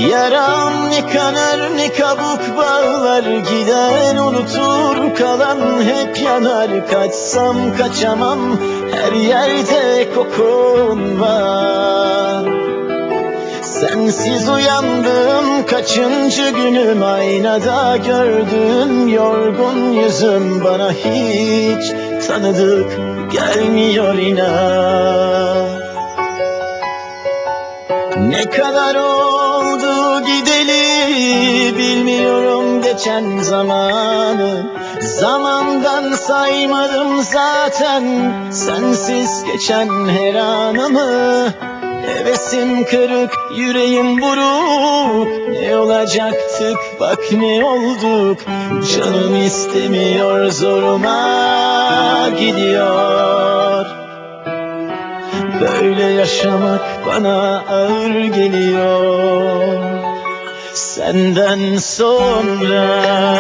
Yaram ne kanar ne kabuk bağlar, gider unutur kalan hep yanar. Kaçsam kaçamam, her yerde kokun var. Sensiz uyandım, kaçıncı günüm, aynada gördüm yorgun yüzüm. Bana hiç tanıdık gelmiyor inan. Ne kadar oldu gideli, bilmiyorum geçen zamanı. Zamandan saymadım zaten, sensiz geçen her anımı. Hevesim kırık, yüreğim buruk, ne olacaktık bak ne olduk. Canım istemiyor, zoruma gidiyor. Böyle yaşamak bana ağır geliyor. Senden sonra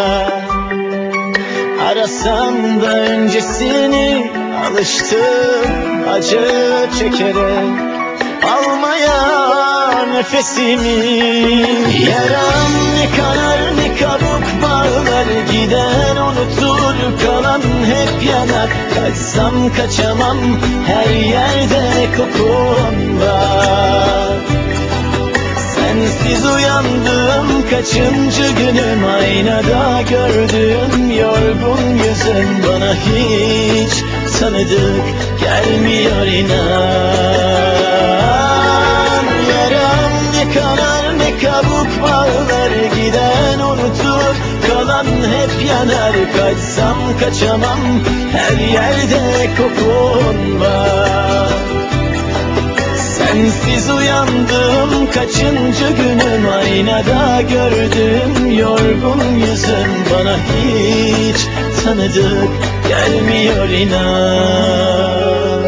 arasam da öncesini, alıştım acı çekerek almaya nefesimi. Yaram ne kanar ne kabuk bağlar, gider unutur kalan hep yanar. Kaçsam kaçamam, her yerde kokun var. Sensiz uyandım, kaçıncı günüm, aynada gördüm yorgun yüzüm. Bana hiç tanıdık gelmiyor inan. Yaram ne kanar ne kabuk bağlar, giden unutur kalan hep yanar. Kaçsam kaçamam, her yerde kokun var. Sensiz uyandım, kaçıncı günüm, aynada gördüm yorgun yüzüm. Bana hiç tanıdık gelmiyor inan.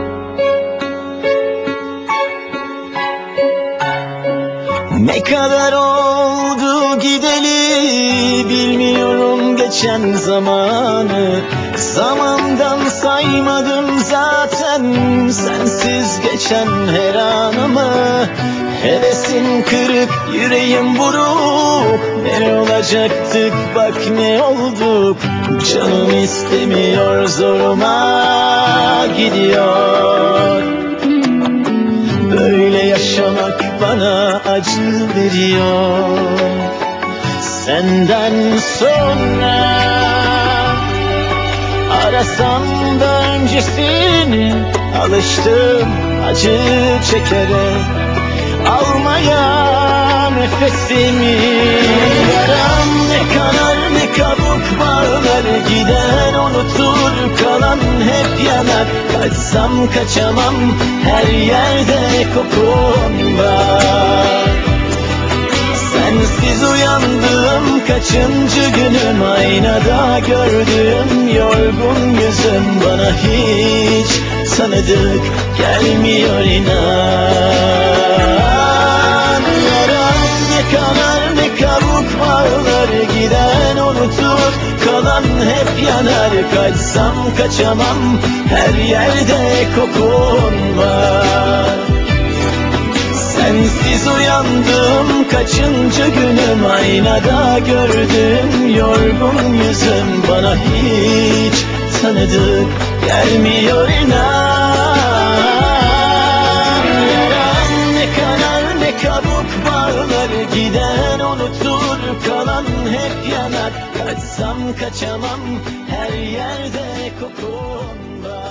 Ne kadar oldu gideli, bilmiyorum geçen zamanı. Zamandan saymadım zaten, sensiz geçen her anımı. Hevesim kırık, yüreğim buruk, ne olacaktık bak ne olduk. Canım istemiyor, zoruma gidiyor. Böyle yaşamak bana acı veriyor. Senden sonra arasam da öncesini, alıştım acı çekerek almaya nefesimi. Yaram ne kanar ne kabuk bağlar, gider unutur kalan hep yanar. Kaçsam kaçamam, her yerde kokun var. Sensiz uyandım, kaçıncı günüm, aynada gördüm yorgun yüzüm. Bana hiç tanıdık gelmiyor inan. Yaram ne kanar ne kabuk bağlar, giden unutur kalan hep yanar. Kaçsam kaçamam, her yerde kokun var. Sensiz uyandım, kaçıncı günüm, aynada gördüm yorgun yüzüm. Bana hiç tanıdık gelmiyor inan. Yaram ne kanar ne kabuk bağlar, giden unutur kalan hep yanar. Kaçsam kaçamam, her yerde kokun var.